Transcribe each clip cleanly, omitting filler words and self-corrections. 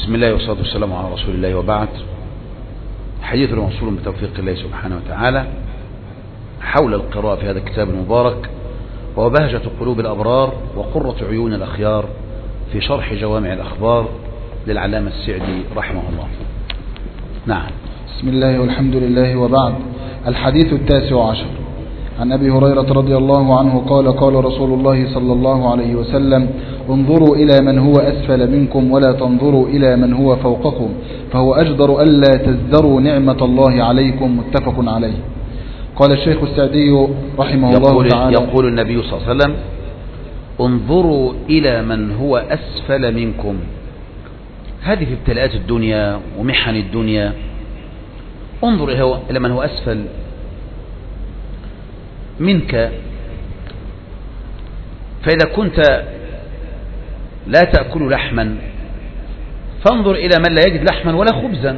بسم الله والصلاة والسلام على رسول الله، وبعد. حديث موصول بتوفيق الله سبحانه وتعالى حول القراءة في هذا الكتاب المبارك، وهو بهجة قلوب الأبرار وقرة عيون الأخيار في شرح جوامع الأخبار للعلامة السعدي رحمه الله. نعم. بسم الله والحمد لله، وبعد. الحديث 19 عن أبي هريرة رضي الله عنه قال: قال رسول الله صلى الله عليه وسلم: انظروا إلى من هو أسفل منكم ولا تنظروا إلى من هو فوقكم، فهو أجدر ألا تزدروا نعمة الله عليكم. متفق عليه. قال الشيخ السعدي رحمه الله تعالى: يقول النبي صلى الله عليه وسلم: انظروا إلى من هو أسفل منكم. هذه في ابتلاءات الدنيا ومحن الدنيا. انظر إلى من هو أسفل منك، فإذا كنت لا تأكل لحما فانظر إلى من لا يجد لحما ولا خبزا،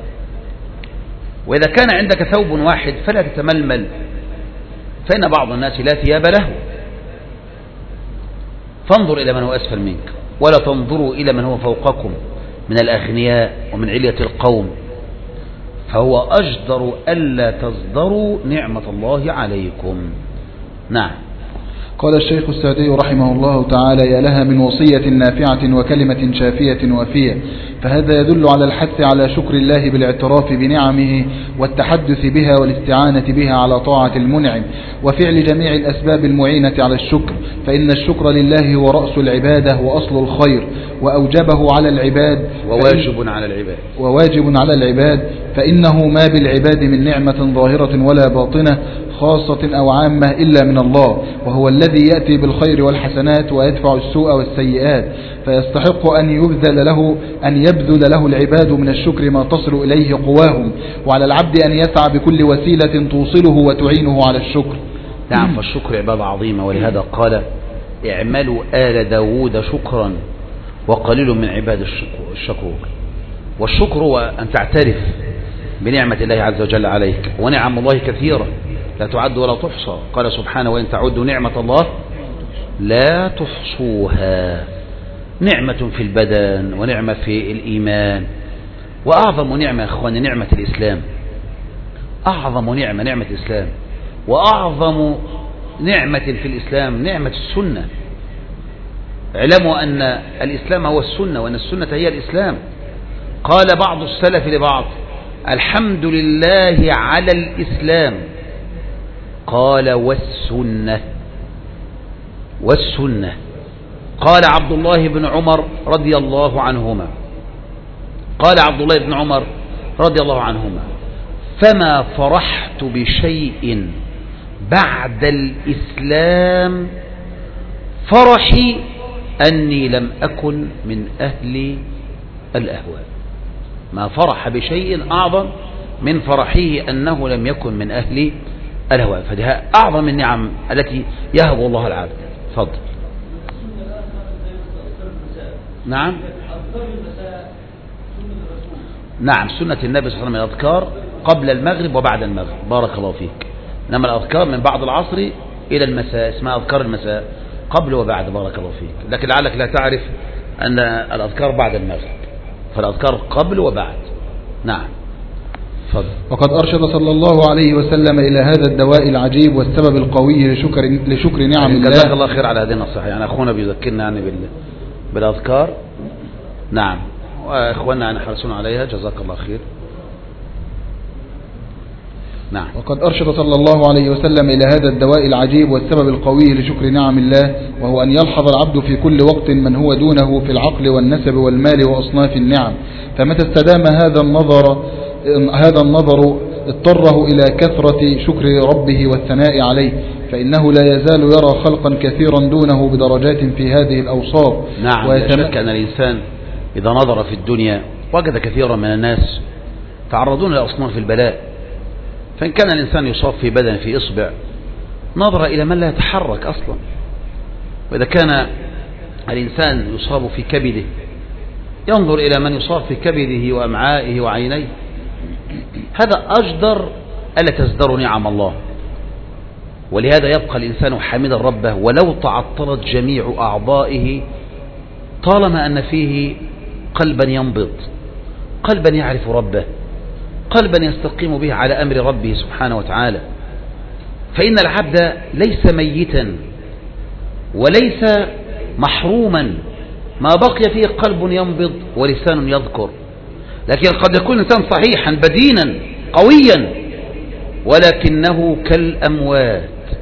وإذا كان عندك ثوب واحد فلا تتململ، فإن بعض الناس لا ثياب له. فانظر إلى من هو أسفل منك، ولا تنظروا إلى من هو فوقكم من الأغنياء ومن علية القوم، فهو أجدر ألا تصدروا نعمة الله عليكم. نعم. قال الشيخ السعدي رحمه الله تعالى: يا لها من وصية نافعة وكلمة شافية وفية. فهذا يدل على الحث على شكر الله بالاعتراف بنعمه والتحدث بها والاستعانة بها على طاعة المنعم، وفعل جميع الأسباب المعينة على الشكر، فإن الشكر لله هو رأس العبادة وأصل الخير، وأوجبه على العباد وواجب على العباد، فإنه ما بالعباد من نعمة ظاهرة ولا باطنة، خاصة أو عامة، إلا من الله، وهو الذي يأتي بالخير والحسنات ويدفع السوء والسيئات، فيستحق أن يبذل له العباد من الشكر ما تصل إليه قواهم، وعلى العبد أن يسعى بكل وسيلة توصله وتعينه على الشكر. نعم. فالشكر عبادة عظيمة، ولهذا قال: اعملوا آل داود شكرا وقليل من عباد الشكور. والشكر هو أن تعترف بنعمة الله عز وجل عليك، ونعم الله كثيرة لا تعد ولا تحصى. قال سبحانه: وإن تعدوا نعمة الله لا تحصوها. نعمة في البدن، ونعمة في الإيمان، وأعظم نعمة يا أخواني نعمة الإسلام. أعظم نعمة الإسلام، وأعظم نعمة في الإسلام نعمة السنة. اعلموا أن الإسلام هو السنة، وأن السنة هي الإسلام. قال بعض السلف لبعض: الحمد لله على الإسلام. قال: والسنة. قال عبد الله بن عمر رضي الله عنهما: فما فرحت بشيء بعد الإسلام فرحي أني لم أكن من أهل الأهواء. ما فرح بشيء أعظم من فرحه أنه لم يكن من أهل الهواء. فده أعظم النعم التي يهب الله العبد. فضل. نعم. سنة النبي صلى الله عليه وسلم الأذكار قبل المغرب وبعد المغرب. بارك الله فيك. إنما الأذكار من بعد العصر إلى المساء اسمها أذكار المساء، قبل وبعد. بارك الله فيك. لكن لعلك لا تعرف أن الأذكار بعد المغرب، فالأذكار قبل وبعد. نعم. فضل. وقد أرشد صلى الله عليه وسلم إلى هذا الدواء العجيب والسبب القوي لشكر نعم الله. جزاك الله خير على هذه النصيحة. يعني أخونا بيذكرنا يعني بالأذكار. نعم. وإخواننا يعني حرصون عليها. جزاك الله خير. نعم. وقد أرشد صلى الله عليه وسلم إلى هذا الدواء العجيب والسبب القوي لشكر نعم الله، وهو أن يلحظ العبد في كل وقت من هو دونه في العقل والنسب والمال وأصناف النعم، فمتى استدام هذا النظر اضطره إلى كثرة شكر ربه والثناء عليه، فإنه لا يزال يرى خلقا كثيرا دونه بدرجات في هذه الأوصاف. نعم. لا شك أن الإنسان إذا نظر في الدنيا وجد كثيرا من الناس تعرضون لأصناف البلاء. فإن كان الإنسان يصاب في بدن في إصبع نظر إلى من لا يتحرك أصلا، وإذا كان الإنسان يصاب في كبده ينظر إلى من يصاب في كبده وأمعائه وعينيه. هذا أجدر ألا تزدروا نعم الله. ولهذا يبقى الإنسان حامدا ربه ولو تعطلت جميع أعضائه طالما أن فيه قلبا ينبض، قلبا يعرف ربه، قلبا يستقيم به على أمر ربه سبحانه وتعالى. فإن العبد ليس ميتا وليس محروما ما بقي فيه قلب ينبض ولسان يذكر، لكن قد يكون الإنسان صحيحا بدينا قويا ولكنه كالأموات.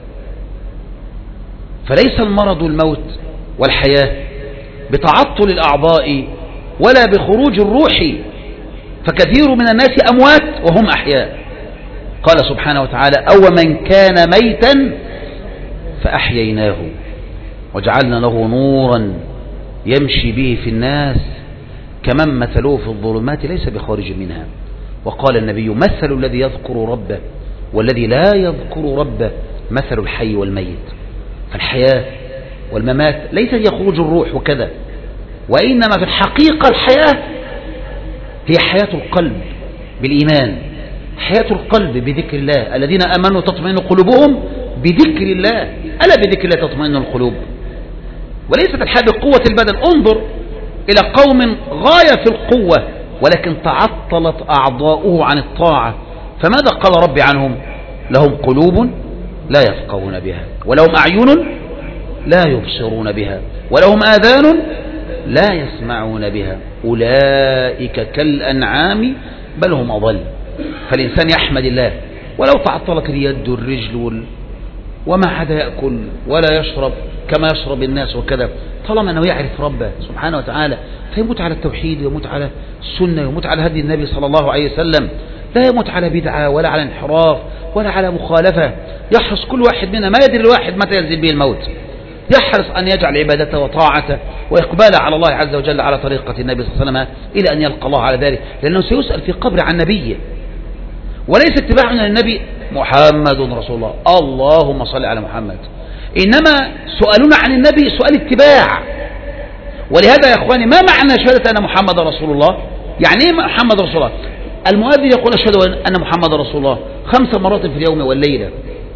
فليس المرض الموت والحياة بتعطل الأعضاء ولا بخروج الروح، فكثير من الناس أموات وهم أحياء. قال سبحانه وتعالى: أو من كان ميتا فأحييناه وجعلنا له نورا يمشي به في الناس كمن مثله في الظلمات ليس بخارج منها. وقال النبي: مثل الذي يذكر ربه والذي لا يذكر ربه مثل الحي والميت. فالحياة والممات ليس هي خروج الروح وكذا، وإنما في الحقيقة الحياة هي حياة القلب بالإيمان، حياة القلب بذكر الله. الذين آمنوا تطمئن قلوبهم بذكر الله، ألا بذكر الله تطمئن القلوب. وليست الحياة بقوة البدن. انظر إلى قوم غاية في القوة ولكن تعطلت أعضاؤه عن الطاعة، فماذا قال ربي عنهم؟ لهم قلوب لا يفقهون بها، ولهم أعين لا يبصرون بها، ولهم آذان لا يسمعون بها، أولئك كالأنعام بل هم أضل. فالإنسان يحمد الله ولو تعطلت اليد والرجل وما عدا يأكل ولا يشرب كما يشرب الناس وكذا، طالما أنه يعرف ربه سبحانه وتعالى فيموت على التوحيد ويموت على السنة ويموت على هدي النبي صلى الله عليه وسلم، لا يموت على بدعة ولا على انحراف ولا على مخالفة. يحرص كل واحد منا، ما يدري الواحد متى ينزل به الموت، يحرص أن يجعل عبادته وطاعته وإقباله على الله عز وجل على طريقة النبي صلى الله عليه وسلم إلى أن يلقى الله على ذلك، لأنه سيسأل في قبر عن نبيه. وليس اتباعنا للنبي محمد رسول الله اللهم صل على محمد، إنما سؤالنا عن النبي سؤال اتباع. ولهذا يا إخواني ما معنى شهادة أن محمد رسول الله؟ يعني إيه محمد رسول الله؟ المؤذن يقول أشهد أن محمد رسول الله 5 مرات في اليوم والليلة،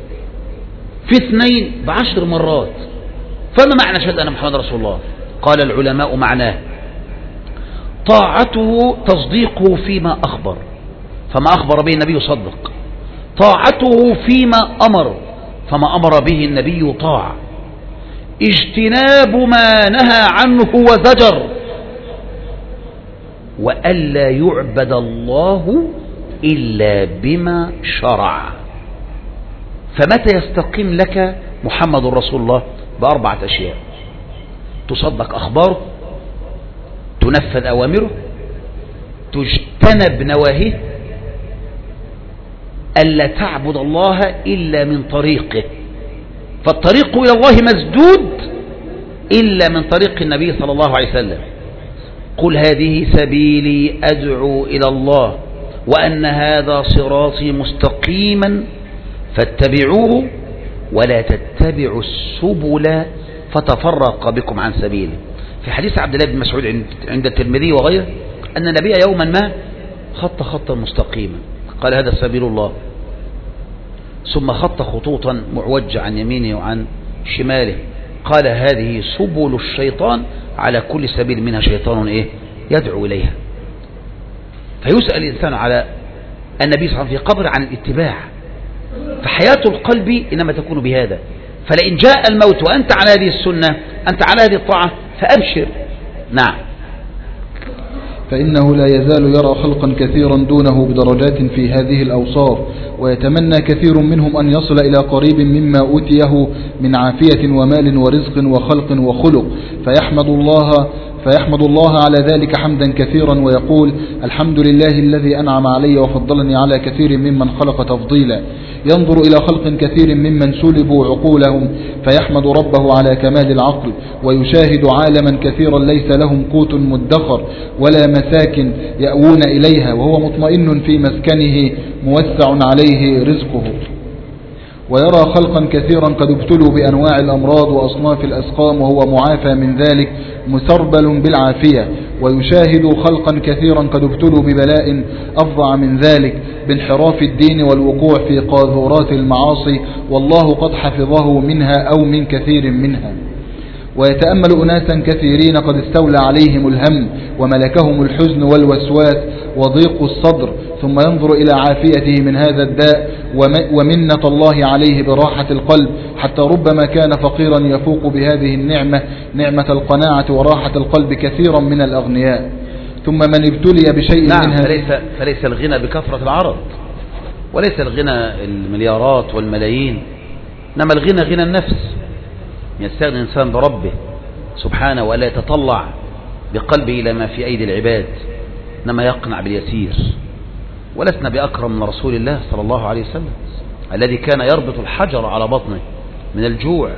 في 2 ب10 مرات. فما معنى شهادة أن محمد رسول الله؟ قال العلماء معناه طاعته تصديقه فيما أخبر، فما أخبر به النبي صدق، طاعته فيما أمر، فما أمر به النبي طاعة، اجتناب ما نهى عنه وزجر، وألا يعبد الله إلا بما شرع. فمتى يستقيم لك محمد رسول الله؟ ب4 أشياء: تصدق أخباره، تنفذ أوامره، تجتنب نواهيه، ألا تعبد الله إلا من طريقه، فالطريق إلى الله مسدود إلا من طريق النبي صلى الله عليه وسلم. قل هذه سبيلي أدعو إلى الله وأن هذا صراطي مستقيما فاتبعوه ولا تتبعوا السبل فتفرق بكم عن سبيله. في حديث عبد الله بن مسعود عند الترمذي وغيره أن النبي يوما ما خط خطا مستقيما، قال هذا سبيل الله، ثم خط خطوطا معوجة عن يمينه وعن شماله، قال هذه سبل الشيطان، على كل سبيل منها شيطان يدعو إليها. فيسأل الإنسان على النبي صلى الله عليه وسلم في قبر عن الاتباع. فحياة القلب إنما تكون بهذا. فلئن جاء الموت وأنت على هذه السنة، أنت على هذه الطاعة، فأبشر. نعم. فإنه لا يزال يرى خلقا كثيرا دونه بدرجات في هذه الأوصاف، ويتمنى كثير منهم أن يصل إلى قريب مما أوتيه من عافية ومال ورزق وخلق وخلق، فيحمد الله على ذلك حمدا كثيرا ويقول الحمد لله الذي أنعم علي وفضلني على كثير ممن خلق تفضيلا. ينظر إلى خلق كثير ممن سلبوا عقولهم فيحمد ربه على كمال العقل، ويشاهد عالما كثيرا ليس لهم قوت مدخر ولا مساكن يأوون إليها، وهو مطمئن في مسكنه موسع عليه رزقه. ويرى خلقا كثيرا قد ابتلوا بأنواع الأمراض وأصناف الأسقام وهو معافى من ذلك مسربل بالعافية، ويشاهد خلقا كثيرا قد ابتلوا ببلاء أفظع من ذلك بانحراف الدين والوقوع في قاذورات المعاصي، والله قد حفظه منها أو من كثير منها. ويتأمل أناسا كثيرين قد استولى عليهم الهم وملكهم الحزن والوسواس وضيق الصدر، ثم ينظر إلى عافيته من هذا الداء ومنة الله عليه براحة القلب، حتى ربما كان فقيرا يفوق بهذه النعمة نعمة القناعة وراحة القلب كثيرا من الأغنياء. ثم من ابتلي بشيء منها فليس الغنى بكثرة العرض، وليس الغنى المليارات والملايين، إنما الغنى غنى النفس، يستغني الإنسان بربه سبحانه ولا يتطلع بقلبه إلى ما في أيدي العباد، إنما يقنع باليسير. ولسنا بأكرم من رسول الله صلى الله عليه وسلم الذي كان يربط الحجر على بطنه من الجوع،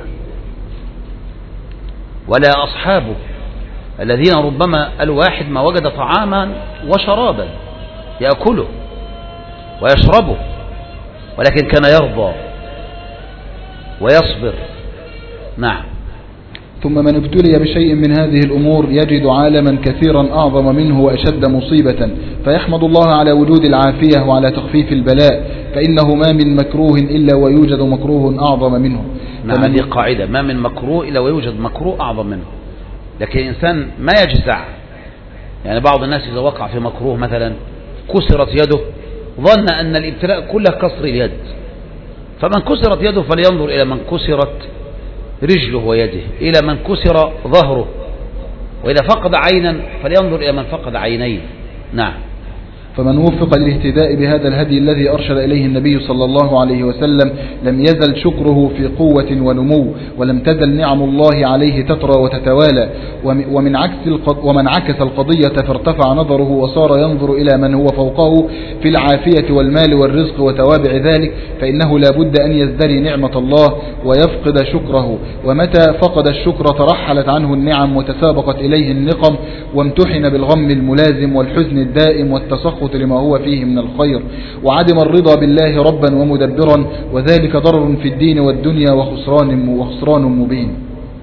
ولا أصحابه الذين ربما الواحد ما وجد طعاما وشرابا يأكله ويشربه، ولكن كان يرضى ويصبر. نعم. ثم من ابتلي بشيء من هذه الأمور يجد عالما كثيرا أعظم منه وأشد مصيبة، فيحمد الله على وجود العافية وعلى تخفيف البلاء، فإنه ما من مكروه إلا ويوجد مكروه أعظم منه. نعم، هذه قاعدة، ما من مكروه إلا ويوجد مكروه أعظم منه. لكن الإنسان ما يجزع، يعني بعض الناس إذا وقع في مكروه مثلا كسرت يده ظن أن الابتلاء كله كسر اليد، فمن كسرت يده فلينظر إلى من كسرت رجله ويده، إلى من كسر ظهره، وإذا فقد عينا فلينظر إلى من فقد عينين. نعم. فمن وفق للاهتداء بهذا الهدي الذي أرشد إليه النبي صلى الله عليه وسلم لم يزل شكره في قوة ونمو، ولم تزل نعم الله عليه تترى وتتوالى. ومن عكس القضية فارتفع نظره وصار ينظر إلى من هو فوقه في العافية والمال والرزق وتوابع ذلك، فإنه لا بد أن يزدري نعمة الله ويفقد شكره، ومتى فقد الشكر ترحلت عنه النعم وتسابقت إليه النقم، وامتحن بالغم الملازم والحزن الدائم والتسخط لما هو فيه من الخير، وعدم الرضا بالله ربا ومدبرا، وذلك ضرر في الدين والدنيا وخسران مبين.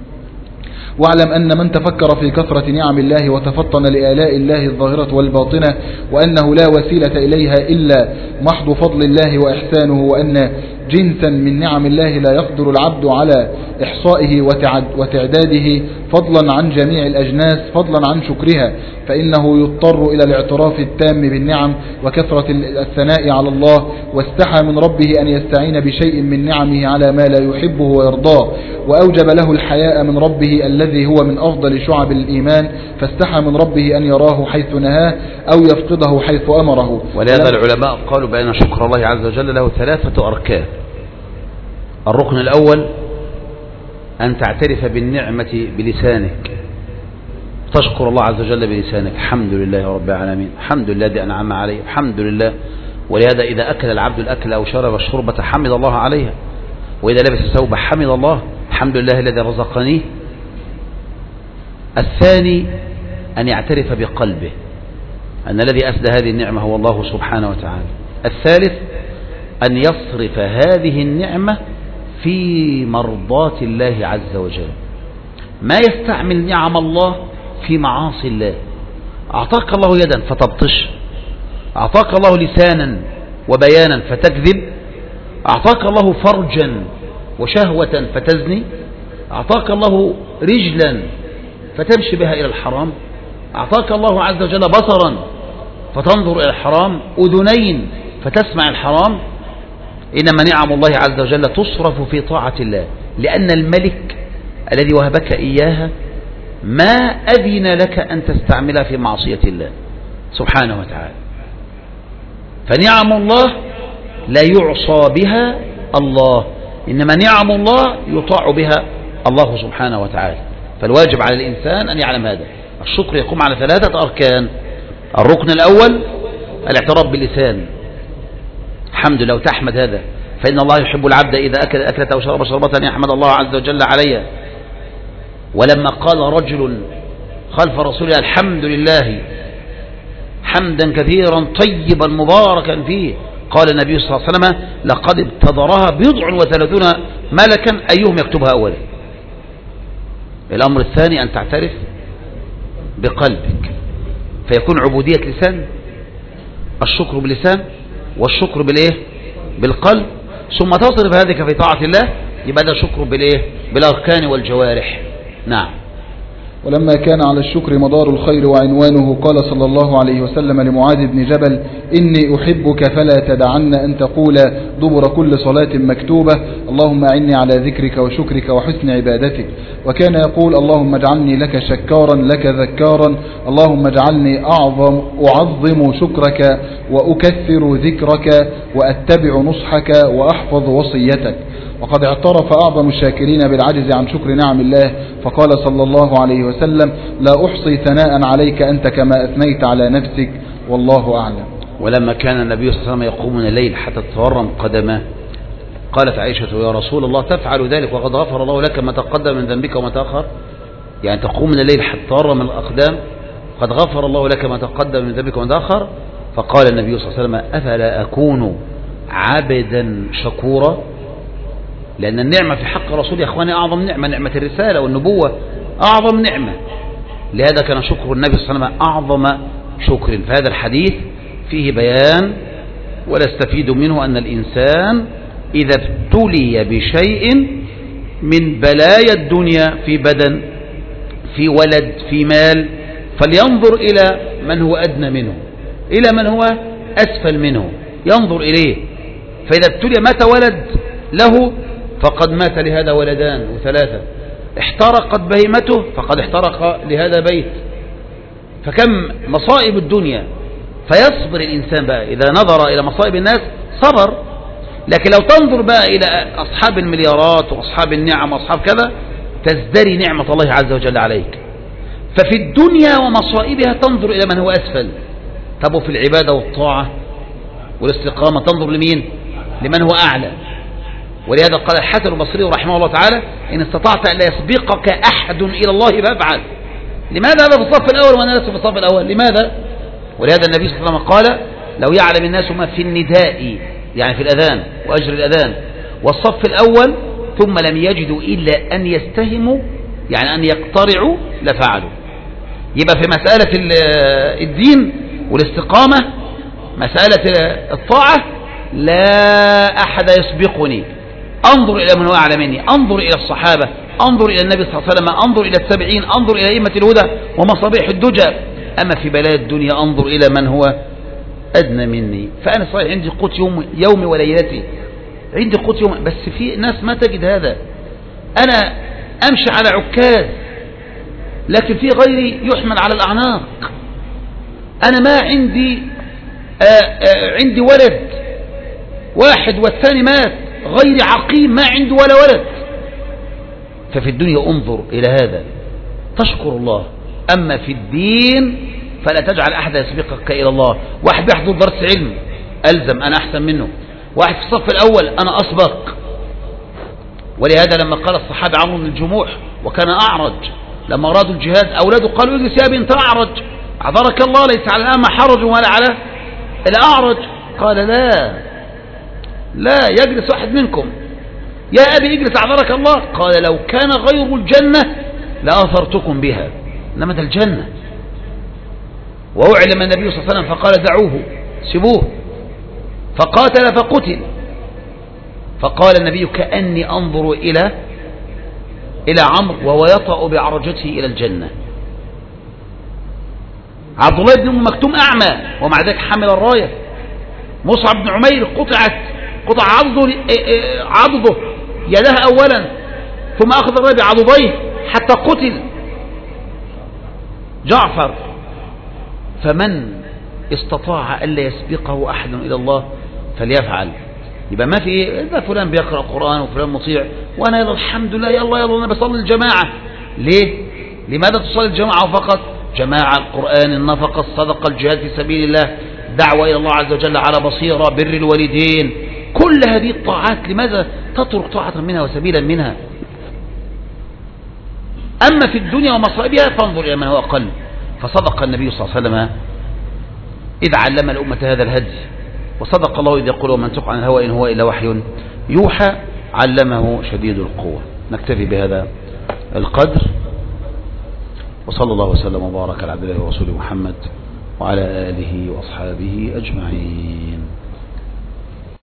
واعلم أن من تفكر في كثرة نعم الله وتفطن لآلاء الله الظاهرة والباطنة، وأنه لا وسيلة إليها إلا محض فضل الله وإحسانه، وأن جنسا من نعم الله لا يقدر العبد على إحصائه وتعداده فضلا عن جميع الأجناس فضلا عن شكرها، فإنه يضطر إلى الاعتراف التام بالنعم وكثرة الثناء على الله، واستحى من ربه أن يستعين بشيء من نعمه على ما لا يحبه ويرضاه، وأوجب له الحياء من ربه الذي هو من أفضل شعب الإيمان، فاستحى من ربه أن يراه حيث نهاه أو يفقده حيث أمره. ولهذا العلماء قالوا بأن شكر الله عز وجل له 3 أركان. الركن الأول أن تعترف بالنعمة بلسانك، تشكر الله عز وجل بلسانك، الحمد لله رب العالمين، الحمد لله الذي أنعم عليه، الحمد لله. ولهذا إذا أكل العبد الأكل أو شرب الشربة حمد الله عليها، وإذا لبس الثوب حمد الله، الحمد لله الذي رزقني. الثاني أن يعترف بقلبه أن الذي أسدى هذه النعمة هو الله سبحانه وتعالى. الثالث أن يصرف هذه النعمة في مرضاة الله عز وجل، ما يستعمل نعم الله في معاصي الله. أعطاك الله يدا فتبطش، أعطاك الله لسانا وبيانا فتكذب، أعطاك الله فرجا وشهوة فتزني، أعطاك الله رجلا فتمشي بها إلى الحرام، أعطاك الله عز وجل بصرا فتنظر إلى الحرام، أذنين فتسمع الحرام. إنما نعم الله عز وجل تصرف في طاعة الله، لأن الملك الذي وهبك إياها ما أذن لك أن تستعملها في معصية الله سبحانه وتعالى. فنعم الله لا يعصى بها الله، إنما نعم الله يطاع بها الله سبحانه وتعالى. فالواجب على الإنسان أن يعلم هذا. الشكر يقوم على 3 أركان. الركن الأول الاعتراف باللسان، الحمد لله، وتحمد هذا، فإن الله يحب العبد إذا أكل أكلة أو شرب شربة أن يحمد الله عز وجل عليها. ولما قال رجل خلف رسول الله الحمد لله حمدا كثيرا طيبا مباركا فيه، قال النبي صلى الله عليه وسلم لقد ابتدرها 37 ملكا أيهم يكتبها أولا. الأمر الثاني أن تعترف بقلبك، فيكون عبودية لسان، الشكر باللسان والشكر بالإيه؟ بالقلب، ثم تصرف هذه في طاعة الله، يبقى ده شكر بالإيه؟ بالأركان والجوارح. نعم. ولما كان على الشكر مدار الخير وعنوانه قال صلى الله عليه وسلم لمعاذ بن جبل: إني أحبك فلا تدعن أن تقول دبر كل صلاة مكتوبة: اللهم أعني على ذكرك وشكرك وحسن عبادتك. وكان يقول: اللهم اجعلني لك شكارا لك ذكارا، اللهم اجعلني أعظم شكرك وأكثر ذكرك وأتبع نصحك وأحفظ وصيتك. وقد اعترف أعظم الشاكرين بالعجز عن شكر نعم الله، فقال صلى الله عليه وسلم: لا أحصي ثناء عليك أنت كما أثنيت على نفسك، والله أعلم. ولما كان النبي صلى الله عليه وسلم يقوم من الليل حتى تتورم قدماه، قالت عائشة: يا رسول الله تفعل ذلك وقد غفر الله لك ما تقدم من ذنبك وما تأخر؟ يعني تقوم من الليل حتى تتورم الأقدام، قد غفر الله لك ما تقدم من ذنبك وما تأخر؟ فقال النبي صلى الله عليه وسلم: أفلا أكون عبدا شكورا؟ لأن النعمة في حق الرسول يا أخواني أعظم نعمة، نعمة الرسالة والنبوة أعظم نعمة. لهذا كان شكر النبي صلى الله عليه وسلم أعظم شكر. فهذا الحديث فيه بيان ونستفيد منه أن الإنسان إذا ابتلي بشيء من بلايا الدنيا في بدن، في ولد، في مال، فلينظر إلى من هو أدنى منه، إلى من هو أسفل منه، ينظر إليه. فإذا ابتلي مات ولد له فقد مات لهذا ولدان وثلاثة، احترقت بهيمته فقد احترق لهذا بيت. فكم مصائب الدنيا، فيصبر الإنسان بقى إذا نظر إلى مصائب الناس صبر. لكن لو تنظر بقى إلى أصحاب المليارات وأصحاب النعم وأصحاب كذا تزدري نعمة الله عز وجل عليك. ففي الدنيا ومصائبها تنظر إلى من هو أسفل. طب وفي العبادة والطاعة والاستقامة تنظر لمين؟ لمن هو أعلى. ولهذا قال الحسن البصري رحمه الله تعالى: إن استطعت أن لا يسبقك أحد إلى الله فافعل. لماذا هذا في الصف الأول وأنا لست في الصف الأول؟ لماذا؟ ولهذا النبي صلى الله عليه وسلم قال: لو يعلم الناس ما في النداء، يعني في الأذان وأجر الأذان، والصف الأول ثم لم يجدوا إلا أن يستهموا، يعني أن يقترعوا، لفعلوا. يبقى في مسألة الدين والاستقامة، مسألة الطاعة، لا أحد يسبقني. أنظر إلى من هو أعلى مني، أنظر إلى الصحابة، أنظر إلى النبي صلى الله عليه وسلم، أنظر إلى التابعين، أنظر إلى أئمة الهدى ومصابيح الدجى. أما في بلايا الدنيا أنظر إلى من هو أدنى مني. فأنا صحيح عندي قوت يومي وليلتي، عندي قوت يوم، بس في ناس ما تجد هذا. أنا أمشي على عكاز لكن في غيري يحمل على الأعناق. أنا ما عندي عندي ولد واحد والثاني مات، غيري عقيم ما عنده ولا ولد. ففي الدنيا انظر إلى هذا تشكر الله. أما في الدين فلا تجعل أحد يسبقك إلى الله. واحد بيحضر درس علم ألزم أنا أحسن منه، واحد في الصف الأول أنا أسبق. ولهذا لما قال الصحابي عمرو بن الجموح وكان أعرج، لما أرادوا الجهاد أولاده قالوا: اجلس يا أبي أنت أعرج، أعذرك الله، ليس على الأعمى حرج ولا على الأعرج. قال: لا يجلس واحد منكم، يا أبي اجلس أعذرك الله. قال: لو كان غير الجنة لأثرتكم بها، إنما ده الجنة. وأعلم النبي صلى الله عليه وسلم فقال: دعوه، سيبوه. فقاتل فقتل. فقال النبي: كأني أنظر إلى عمرو وهو يطأ بعرجته إلى الجنة. عبد الله بن مكتوم أعمى ومع ذلك حمل الراية. مصعب بن عمير قطع عضده يدها أولا ثم أخذ الراية بعضديه حتى قتل. جعفر. فمن استطاع ألا يسبقه أحد إلى الله فليفعل. يبقى ما في إذا فلان بيقرأ القرآن وفلان مطيع وأنا يلا الحمد لله يلا أنا بصلي الجماعة. ليه؟ لماذا تصلي الجماعة فقط؟ جماعة، القرآن، النفقة، الصدقة، الجهاد في سبيل الله، دعوة إلى الله عز وجل على بصيرة، بر الوالدين، كل هذه الطاعات لماذا تترك طاعة منها وسبيلا منها؟ أما في الدنيا ومصائبها فانظر إلى من هو أقل. فصدق النبي صلى الله عليه وسلم إذ علم الأمة هذا الهدي، وصدق الله إذ يقول: ومن ينطق عن الهوى إن هو إلا وحي يوحى علمه شديد القوة. نكتفي بهذا القدر، وصلى الله وسلم وبارك على عبد الله ورسوله محمد وعلى آله وأصحابه أجمعين.